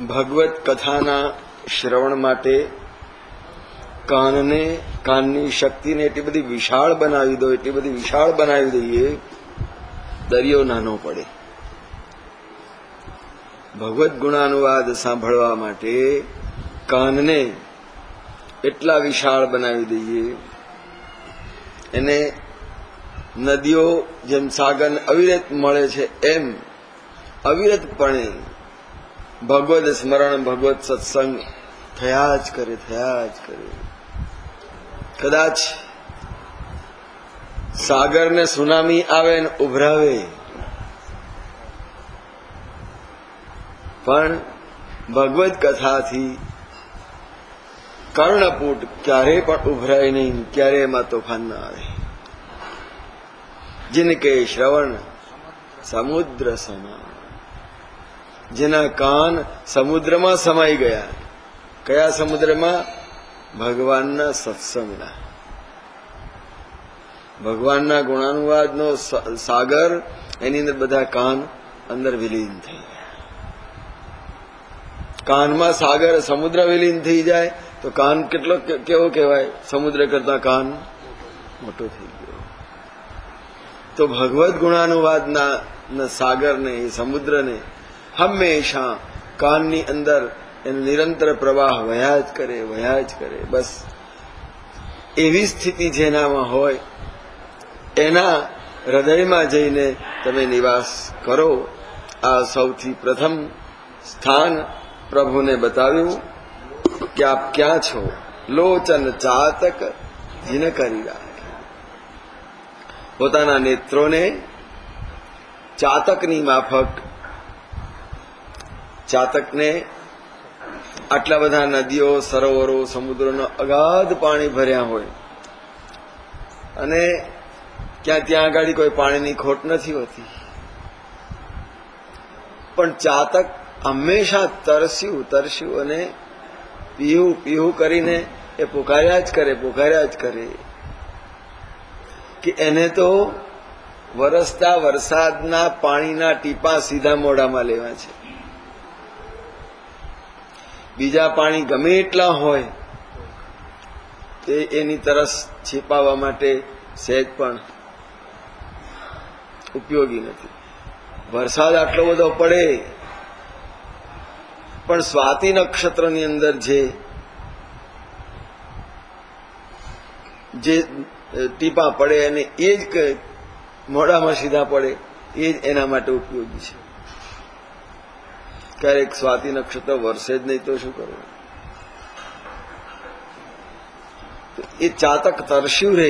ભગવત કથાના શ્રવણ માટે કાનની શક્તિને એટલી બધી વિશાળ બનાવી દો, એટલી બધી વિશાળ બનાવી દઈએ, દરિયો નાનો પડે. ભગવત ગુણાનુવાદ સાંભળવા માટે કાનને એટલા વિશાળ બનાવી દઈએ, એને નદીઓ જેમ સાગરને અવિરત મળે છે એમ અવિરતપણે ભગવત સ્મરણ, ભગવત સત્સંગ થયા જ કરે. કદાચ સાગરને સુનામી આવે ને ઉભરાવે, પણ ભગવત કથાથી કર્ણપૂટ ક્યારે પણ ઉભરાય નહીં, ક્યારે એમાં તોફાન ના આવે. जिनके श्रवण समुद्र समा, જેના કાન સમુદ્રમાં સમાઈ ગયા. કયા સમુદ્રમાં? ભગવાનના સત્સંગના, ભગવાનના ગુણાનુવાદનો સાગર, એની અંદર બધા કાન અંદર વિલીન થઈ ગયા. કાનમાં સાગર સમુદ્ર વિલીન થઈ જાય તો કાન કેટલો કેવો કહેવાય? સમુદ્ર કરતા કાન મોટો થઈ ગયો. તો ભગવત ગુણાનુવાદના સાગરને, એ સમુદ્રને હંમેશા કાનની અંદર એનો નિરંતર પ્રવાહ વહ્યા જ કરે. બસ એવી સ્થિતિ જેનામાં હોય એના હૃદયમાં જઈને તમે નિવાસ કરો. આ સૌથી પ્રથમ સ્થાન પ્રભુને બતાવ્યું કે આપ ક્યાં છો. લોચન ચાતક જીન કરી રાખે. પોતાના નેત્રોને ચાતકની માફક, ચાતકને આટલા બધા નદીઓ, સરોવરો, સમુદ્રોનો અગાધ પાણી ભર્યા હોય અને ત્યાં આગળ કોઈ પાણીની ખોટ નથી હોતી, પણ ચાતક હંમેશા તરસ્યું અને પીહું કરીને એ પોકાર્યા જ કરે કે એને તો વરસતા વરસાદના પાણીના ટીપા સીધા મોઢામાં લેવા છે. બીજા પાણી ગમે એટલા હોય તે એની તરસ છીપાવવા માટે સહેજ પણ ઉપયોગી નથી. વરસાદ આટલો બધો પડે પણ સ્વાતિ નક્ષત્રની અંદર જે ટીપા પડે અને એ જ મોઢામાં સીધા પડે, એ જ એના માટે ઉપયોગી છે. ક્યારેક સ્વાતિ નક્ષત્ર વરસે જ નહીં તો શું કરવું? એ ચાતક તરસ્યું રહે,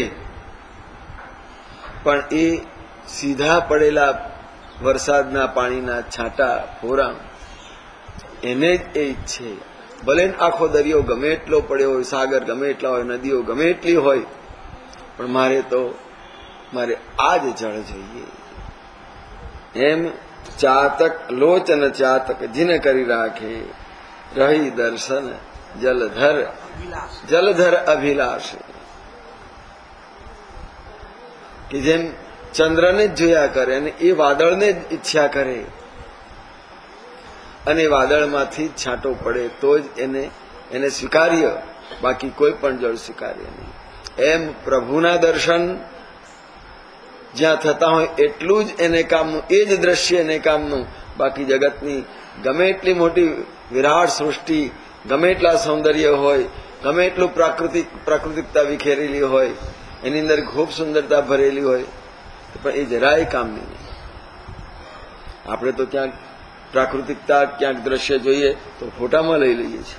પણ એ સીધા પડેલા વરસાદના પાણીના છાંટા, ફોરા, એને જ એ ઈચ્છે. ભલે આખો દરિયો ગમે એટલો પડ્યો હોય, સાગર ગમે એટલા હોય, નદીઓ ગમે એટલી હોય, પણ મારે આ જ જળ જોઈએ. એમ ચાતક લોચન ચાતક જીન કરી રાખે. રહી દર્શન જલધર અભિલાષ, કે જેમ ચંદ્રને જ જોયા કરે અને એ વાદળને જ ઈચ્છા કરે અને વાદળમાંથી છાંટો પડે તો જ એને સ્વીકાર્ય, બાકી કોઈ પણ જળ સ્વીકાર્ય નહીં. એમ પ્રભુના દર્શન જ્યાં થતા હોય એટલું જ એને કામનું, એ જ દ્રશ્ય એને કામનું. બાકી જગતની ગમે એટલી મોટી વિરાટ સૃષ્ટિ, ગમે એટલા સૌંદર્ય હોય, ગમે એટલું પ્રાકૃતિકતા વિખેરેલી હોય, એની અંદર ખૂબ સુંદરતા ભરેલી હોય, પણ એ જરાય કામની નહીં. આપણે તો ક્યાંક પ્રાકૃતિકતા, ક્યાંક દ્રશ્ય જોઈએ તો ફોટામાં લઈ લઈએ છીએ,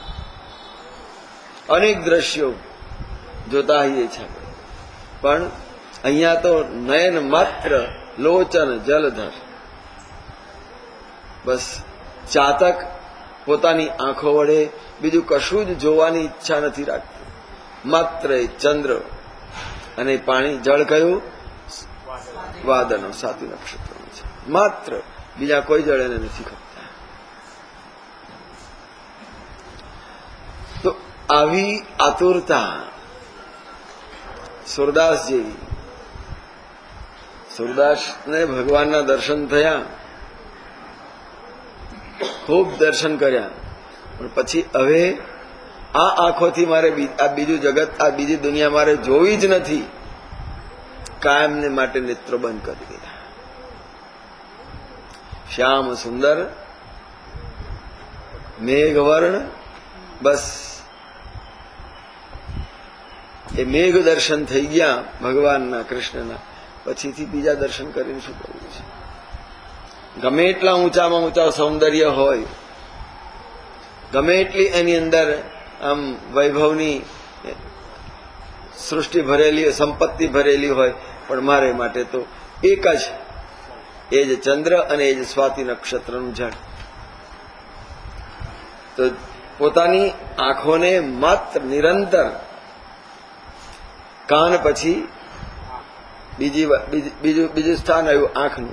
અનેક દ્રશ્યો જોતા હોઈએ છીએ, પણ અહીંયા તો નયન માત્ર લોચન જલધર. બસ ચાતક પોતાની આંખો વડે બીજું કશું જ જોવાની ઈચ્છા નથી રાખતું. માત્ર ચંદ્ર અને પાણી, જળ કયું? વાદળનો, સાતી નક્ષત્રનો છે. માત્ર બીજા કોઈ જળ એને નથી ખપતા. તો આવી આતુરતા સુરદાસ જેવી, સુરદાસને ભગવાનના દર્શન થયા, ખૂબ દર્શન કર્યા, પણ પછી હવે આ આંખોથી મારે આ બીજું જગત, આ બીજી દુનિયા મારે જોવી જ નથી. કાયમને માટે નેત્રો બંધ કરી દીધા. શ્યામ સુંદર મેઘવર્ણ, બસ એ મેઘ દર્શન થઈ ગયા ભગવાનના, કૃષ્ણના. પછીથી બીજા દર્શન કરીને શું કરવું છે? ગમે એટલા ઊંચામાં ઊંચા સૌંદર્ય હોય, ગમે એટલી એની અંદર આમ વૈભવની સૃષ્ટિ ભરેલી, સંપત્તિ ભરેલી હોય, પણ મારે માટે તો એક જ, એ જ ચંદ્ર અને એ જ સ્વાતિ નક્ષત્રનું જળ. તો પોતાની આંખોને માત્ર નિરંતર, કાન પછી બીજું સ્થાન આવ્યું આંખનું.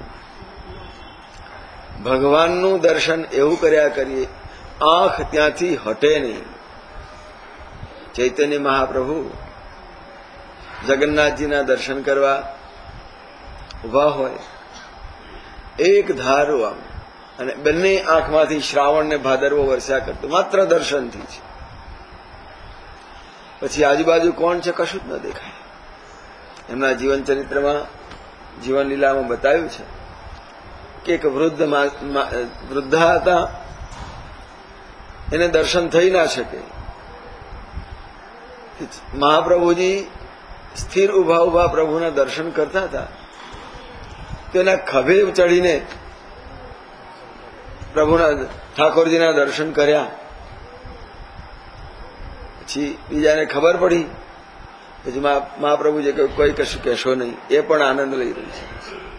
ભગવાનનું દર્શન એવું કર્યા કરીએ, આંખ ત્યાંથી હટે નહીં. ચૈતન્ય મહાપ્રભુ જગન્નાથજીના દર્શન કરવા ઉભા હોય, એક ધારું આમ, અને બંને આંખમાંથી શ્રાવણ ને ભાદરવો વરસ્યા કરતું, માત્ર દર્શનથી જ. પછી આજુબાજુ કોણ છે કશું જ ન દેખાય. એમના જીવન ચરિત્રમાં, જીવન લીલામાં બતાવ્યું છે કે એક વૃદ્ધા હતા, એને દર્શન થઈ ના શકે. મહાપ્રભુજી સ્થિર ઉભા ઉભા પ્રભુના દર્શન કરતા હતા, તો એના ખભે ચડીને પ્રભુના, ઠાકોરજીના દર્શન કર્યા. પછી બીજાને ખબર પડી, પછી મહાપ્રભુજી કોઈ કશું કહેશો નહીં, એ પણ આનંદ લઈ રહ્યું છે.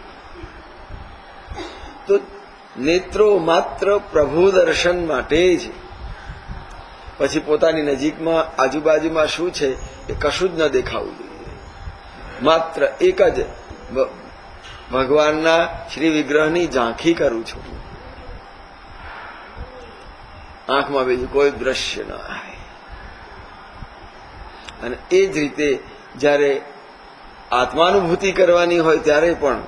તો નેત્રો માત્ર પ્રભુ દર્શન માટે જ. પછી પોતાની નજીકમાં આજુબાજુમાં શું છે એ કશું જ ન દેખાવું જોઈએ. માત્ર એક જ ભગવાનના શ્રી વિગ્રહની ઝાંખી કરું છું. આંખમાં બીજું કોઈ દ્રશ્ય ન આવે. અને એ જ રીતે જ્યારે આત્માનુભૂતિ કરવાની હોય ત્યારે પણ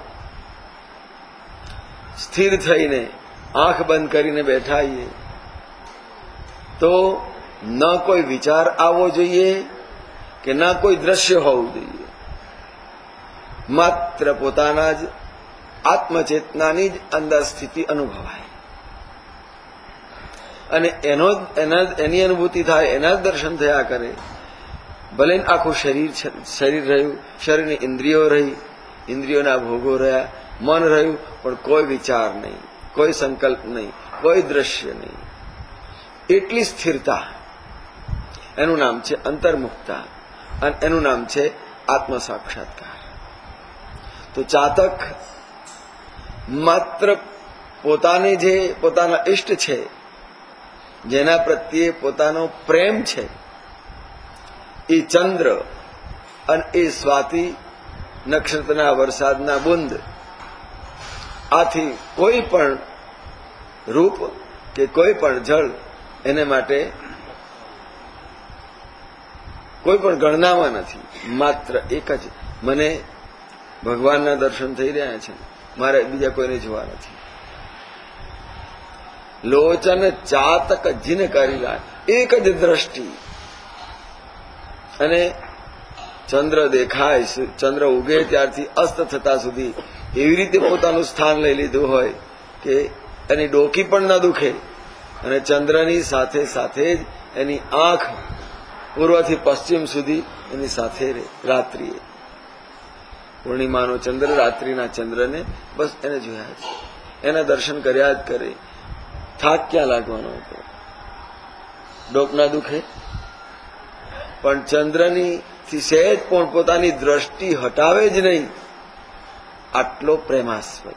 સ્થિર થઈને આંખ બંધ કરીને બેઠાઈએ તો ન કોઈ વિચાર આવવો જોઈએ કે ન કોઈ દ્રશ્ય હોવું જોઈએ. માત્ર પોતાના જ આત્મચેતનાની જ અંદર સ્થિતિ અનુભવાય અને એની અનુભૂતિ થાય, એના જ દર્શન થયા કરે. ભલે આખું શરીર રહ્યું, શરીરની ઇન્દ્રિયો રહી, ઇન્દ્રિયોના ભોગો રહ્યા, મન રહ્યું, પણ કોઈ વિચાર નહીં, કોઈ સંકલ્પ નહીં, કોઈ દ્રશ્ય નહીં. એટલી સ્થિરતા, એનું નામ છે અંતર્મુક્તા અને એનું નામ છે આત્મ સાક્ષાત્કાર. તો ચાતક માત્ર પોતાને જે પોતાના ઇષ્ટ છે, જેના પ્રત્યે પોતાનો પ્રેમ છે, એ ચંદ્ર અને એ સ્વાતિ નક્ષત્રના વરસાદના બુંદ, આથી કોઈ પણ રૂપ કે કોઈ પણ જળ એને માટે કોઈ પણ ગણનામાં નથી. માત્ર એક જ, મને ભગવાનના દર્શન થઈ રહ્યા છે, મારે બીજા કોઈને જોવા નથી. લોચન ચાતક જીન કરેલા, એક જ દ્રષ્ટિ. અને ચંદ્ર દેખાય, ચંદ્ર ઉગે ત્યારથી અસ્ત થતા સુધી એવી રીતે પોતાનું સ્થાન લઈ લીધું હોય કે એની ડોકી પણ ન દુખે, અને ચંદ્રની સાથે સાથે જ એની આંખ પૂર્વથી પશ્ચિમ સુધી એની સાથે રહે. રાત્રિએ પૂર્ણિમાનો ચંદ્ર, રાત્રિના ચંદ્રને બસ એને જોયા જ, એના દર્શન કર્યા જ કરે. થાક ક્યાં લાગવાનો હતો? ડોક ના દુખે? પણ ચંદ્રની થી સહેજ પણ પોતાની દ્રષ્ટિ હટાવે જ નહીં. આટલો પ્રેમાસ્પદ,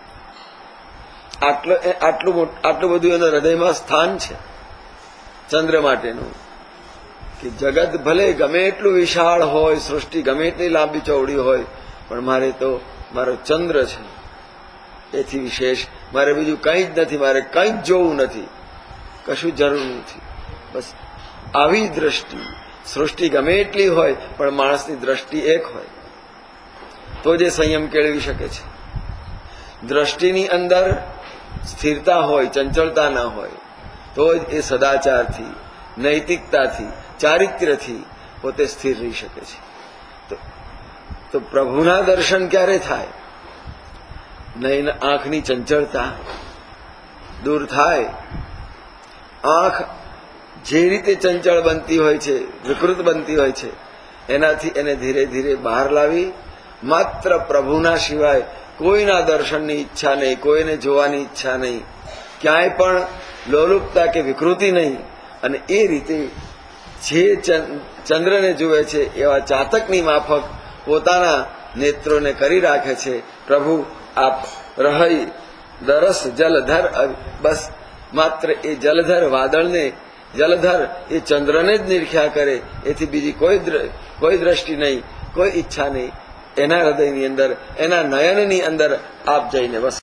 આટલું બધું એના હૃદયમાં સ્થાન છે ચંદ્ર માટેનું, કે જગત ભલે ગમે એટલું વિશાળ હોય, સૃષ્ટિ ગમે એટલી લાંબી ચૌડી હોય, પણ મારે તો મારો ચંદ્ર છે, એથી વિશેષ મારે બીજું કંઈ જ નથી, મારે કંઈ જ જોવું નથી, કશું જરૂર નથી. બસ આવી દ્રષ્ટિ. સૃષ્ટિ ગમે એટલી હોય પણ માણસની દ્રષ્ટિ એક હોય તો જે સંયમ કેળવી શકે છે. દ્રષ્ટિની અંદર સ્થિરતા હોય, ચંચળતા ના હોય, તો જ એ સદાચારથી, નૈતિકતાથી, ચારિત્ર્યથી પોતે સ્થિર રહી શકે છે. તો પ્રભુના દર્શન ક્યારે થાય? નયન આંખની ચંચળતા દૂર થાય. આંખ જે રીતે ચંચળ બનતી હોય છે, વિકૃત બનતી હોય છે, એનાથી એને ધીરે ધીરે બહાર લાવી માત્ર પ્રભુના સિવાય કોઈના દર્શનની ઈચ્છા નહીં, કોઈને જોવાની ઈચ્છા નહીં, ક્યાંય પણ લોલુપતા કે વિકૃતિ નહીં. અને એ રીતે જે ચંદ્રને જુએ છે એવા ચાતકની માફક પોતાના નેત્રોને કરી રાખે છે. પ્રભુ આપ રહી દરસ જલધર, બસ માત્ર એ જલધર વાદળને, જલધર એ ચંદ્રને જ નિરખ્યા કરે, એથી બીજી કોઈ દ્રષ્ટિ નહીં, કોઈ ઈચ્છા નહીં. એના હૃદયની અંદર, એના નયનની અંદર આપ જઈને બસ